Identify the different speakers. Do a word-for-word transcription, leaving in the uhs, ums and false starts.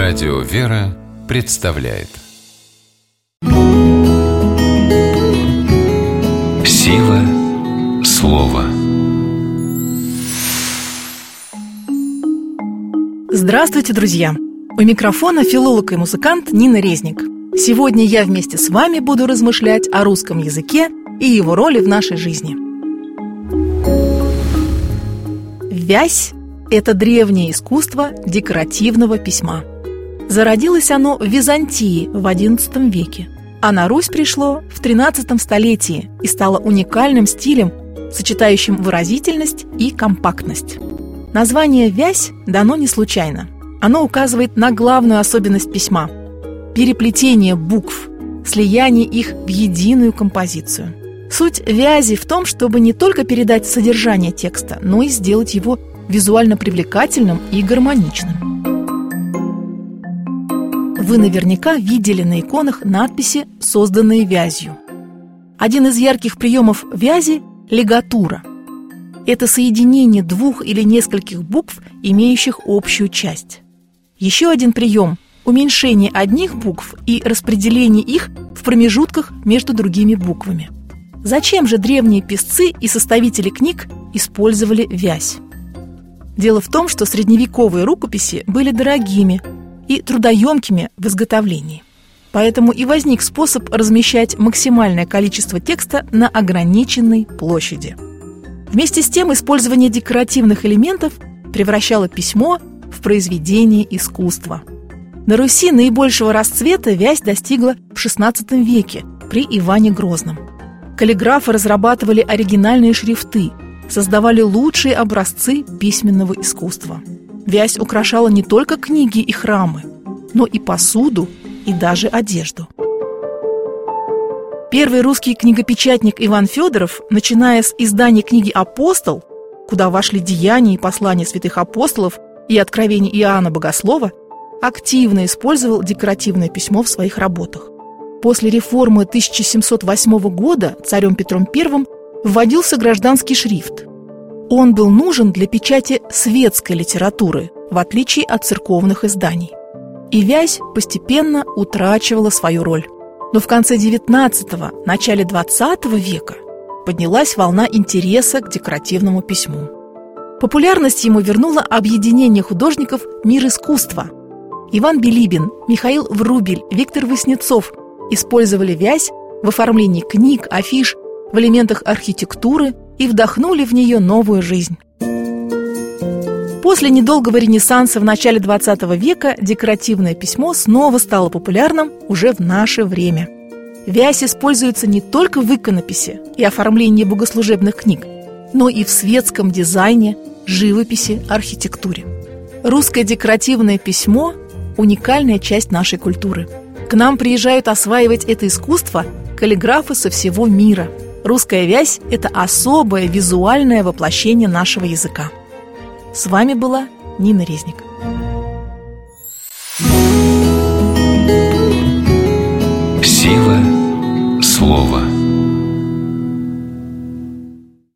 Speaker 1: Радио «Вера» представляет Сила слова.
Speaker 2: Здравствуйте, друзья! У микрофона филолог и музыкант Нина Резник. Сегодня я вместе с вами буду размышлять о русском языке и его роли в нашей жизни. Вязь – это древнее искусство декоративного письма. Зародилось оно в Византии в одиннадцатом веке, а на Русь пришло в тринадцатом столетии и стало уникальным стилем, сочетающим выразительность и компактность. Название «вязь» дано не случайно. Оно указывает на главную особенность письма – переплетение букв, слияние их в единую композицию. Суть вязи в том, чтобы не только передать содержание текста, но и сделать его визуально привлекательным и гармоничным. Вы наверняка видели на иконах надписи, созданные вязью. Один из ярких приемов вязи – лигатура. Это соединение двух или нескольких букв, имеющих общую часть. Еще один прием – уменьшение одних букв и распределение их в промежутках между другими буквами. Зачем же древние писцы и составители книг использовали вязь? Дело в том, что средневековые рукописи были дорогими и трудоемкими в изготовлении. Поэтому и возник способ размещать максимальное количество текста на ограниченной площади. Вместе с тем, использование декоративных элементов превращало письмо в произведение искусства. На Руси наибольшего расцвета вязь достигла в шестнадцатом веке при Иване Грозном. Каллиграфы разрабатывали оригинальные шрифты, создавали лучшие образцы письменного искусства. Вязь украшала не только книги и храмы, но и посуду, и даже одежду. Первый русский книгопечатник Иван Федоров, начиная с издания книги «Апостол», куда вошли деяния и послания святых апостолов и откровения Иоанна Богослова, активно использовал декоративное письмо в своих работах. После реформы тысяча семьсот восьмого года царем Петром Первым вводился гражданский шрифт. Он был нужен для печати светской литературы, в отличие от церковных изданий. И вязь постепенно утрачивала свою роль. Но в конце девятнадцатого, начале двадцатого века поднялась волна интереса к декоративному письму. Популярность ему вернуло объединение художников «Мир искусства». Иван Билибин, Михаил Врубель, Виктор Васнецов использовали вязь в оформлении книг, афиш, в элементах архитектуры и вдохнули в нее новую жизнь. После недолгого ренессанса в начале двадцатого века декоративное письмо снова стало популярным уже в наше время. Вязь используется не только в иконописи и оформлении богослужебных книг, но и в светском дизайне, живописи, архитектуре. Русское декоративное письмо – уникальная часть нашей культуры. К нам приезжают осваивать это искусство каллиграфы со всего мира. Русская вязь – это особое визуальное воплощение нашего языка. С вами была Нина Резник.
Speaker 1: Сила слова.